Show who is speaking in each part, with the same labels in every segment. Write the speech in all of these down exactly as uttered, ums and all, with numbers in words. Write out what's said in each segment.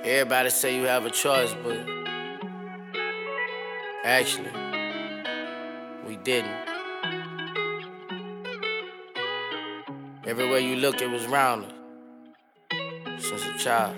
Speaker 1: Everybody say you have a choice, but actually, we didn't. Everywhere you look, it was round her. Since a child.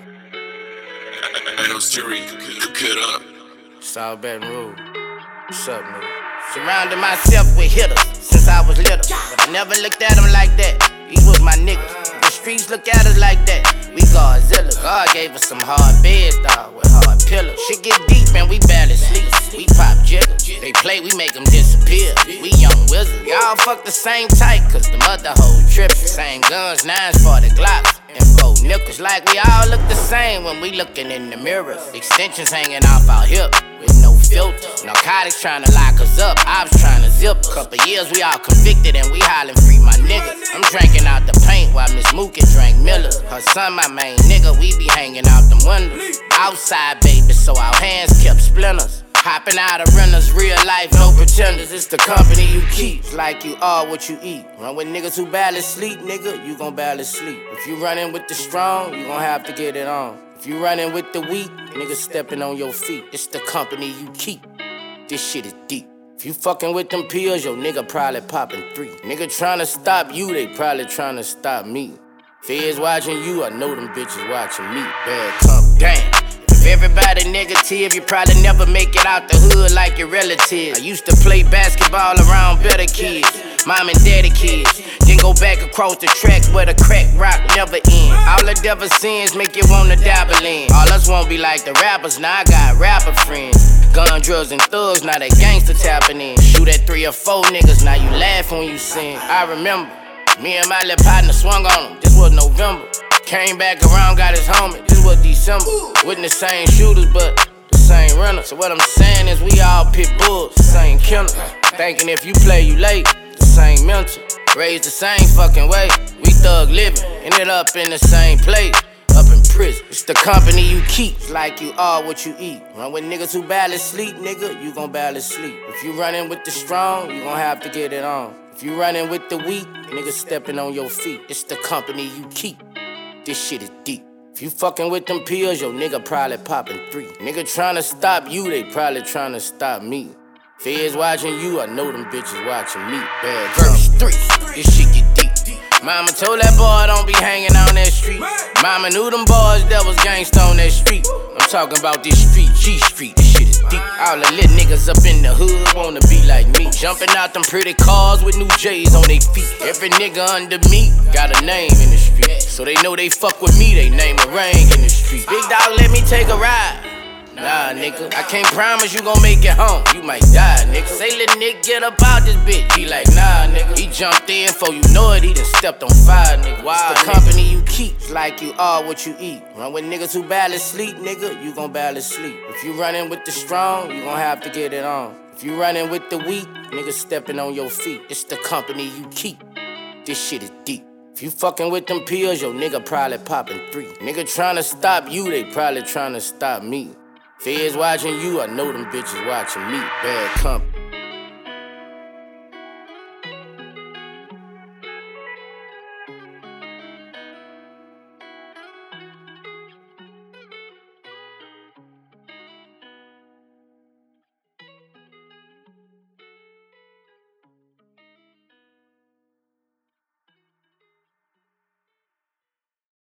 Speaker 2: Hey, yo, Siri, get up.
Speaker 1: South Baton Rouge. What's up, nigga? Surrounded myself with hitters since I was little, but I never looked at them like that. These was my niggas. The streets look at us like that. We Godzilla. God gave us some hard beds, dawg, with hard pillows. Shit get deep and we barely sleep. We pop jiggers. They play, we make them disappear. We young wizards. Y'all fuck the same type, cause the mother hoe trippin'. Same guns, nines for the Glocks. And four nickels. Like we all look the same when we looking in the mirrors. Extensions hanging off our hip with no filter. Narcotics trying to lock us up. I was trying to zip. Couple years we all convicted and we hollering free my niggas. I'm drinking out the paint while Miss Mookie drank Miller. Her son my main nigga. We be hanging out them windows. Outside baby, so our hands kept splinters. Hopping out of renters, real life, no pretenders. It's the company you keep, it's like you are what you eat. Run with niggas who barely sleep, nigga, you gon' barely sleep. If you running with the strong, you gon' have to get it on. If you running with the weak, niggas stepping on your feet. It's the company you keep. This shit is deep. If you fucking with them pills, your nigga probably popping three. Nigga tryna stop you, they probably tryna stop me. Feds watching you, I know them bitches watching me. Bad comp, damn. If everybody negative, you probably never make it out the hood like your relatives. I used to play basketball around better kids, mom and daddy kids. Then go back across the tracks where the crack rock never end. All the devil sins make you wanna dabble in. All us won't be like the rappers, now I got rapper friends. Gun, drugs, and thugs, now they gangster tapping in. Shoot at three or four niggas, now you laugh when you sing. I remember, me and my little partner swung on them, this was November. Came back around, got his homie, this was December. Wasn't the same shooters, but the same runners. So what I'm saying is we all pit bulls, the same killer. Thinking if you play, you late, the same mental. Raised the same fucking way, we thug living. Ended up in the same place, up in prison. It's the company you keep, it's like you are what you eat. Run with niggas who barely sleep, nigga, you gon' barely sleep. If you running with the strong, you gon' have to get it on. If you running with the weak, niggas stepping on your feet. It's the company you keep. This shit is deep. If you fucking with them pills, your nigga probably popping three. Nigga tryna stop you, they probably tryna stop me. Feds watching you, I know them bitches watching me. Bad verse three, this shit get deep. Mama told that boy don't be hanging on that street. Mama knew them boys that was gangsta on that street. I'm talking about this street, G Street, this shit is deep. All the lit niggas up in the hood wanna be like me. Jumping out them pretty cars with new J's on their feet. Every nigga under me got a name in the street. So they know they fuck with me, they name a ring in the street. Big dog, let me take a ride. Nah, nigga, I can't promise you gon' make it home. You might die, nigga. Say, little nigga, get up out this bitch. He like, nah, nigga. He jumped in before you know it, he done stepped on fire, nigga. Wow, it's the company you keep, it's like you are what you eat. Run with niggas who barely sleep, nigga, you gon' barely sleep. If you running with the strong, you gon' have to get it on. If you running with the weak, niggas stepping on your feet. It's the company you keep. This shit is deep. If you fucking with them pills, your nigga probably popping three. Nigga tryna stop you, they probably tryna stop me. Feds watching you, I know them bitches watching me. Bad company.